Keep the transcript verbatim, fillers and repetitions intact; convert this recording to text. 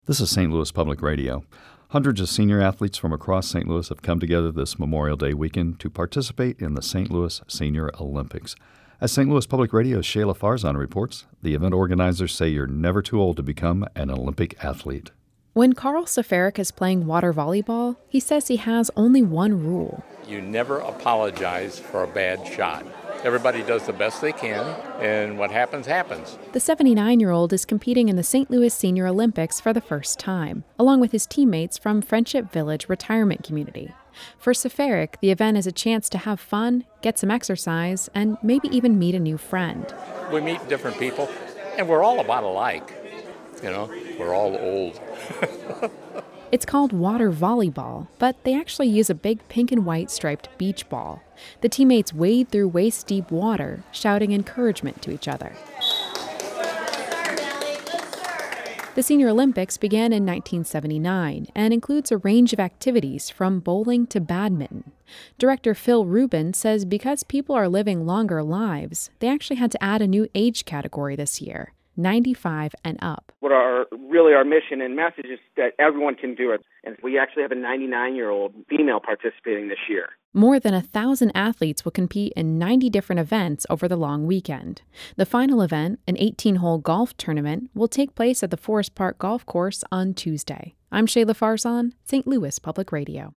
This is Saint Louis Public Radio. Hundreds of senior athletes from across Saint Louis have come together this Memorial Day weekend to participate in the Saint Louis Senior Olympics. As Saint Louis Public Radio's Shayla Farzan reports, the event organizers say you're never too old to become an Olympic athlete. When Carl Safarik is playing water volleyball, he says he has only one rule. You never apologize for a bad shot. Everybody does the best they can, and what happens, happens. The seventy-nine-year-old is competing in the Saint Louis Senior Olympics for the first time, along with his teammates from Friendship Village Retirement Community. For Safarik, the event is a chance to have fun, get some exercise, and maybe even meet a new friend. We meet different people, and we're all about alike. You know, we're all old. It's called water volleyball, but they actually use a big pink and white striped beach ball. The teammates wade through waist-deep water, shouting encouragement to each other. The Senior Olympics began in nineteen seventy-nine and includes a range of activities from bowling to badminton. Director Phil Rubin says because people are living longer lives, they actually had to add a new age category this year. ninety-five and up. What our really our mission and message is that everyone can do it. And we actually have a ninety-nine-year-old female participating this year. More than a thousand athletes will compete in ninety different events over the long weekend. The final event, an eighteen-hole golf tournament, will take place at the Forest Park Golf Course on Tuesday. I'm Shayla Farzan, Saint Louis Public Radio.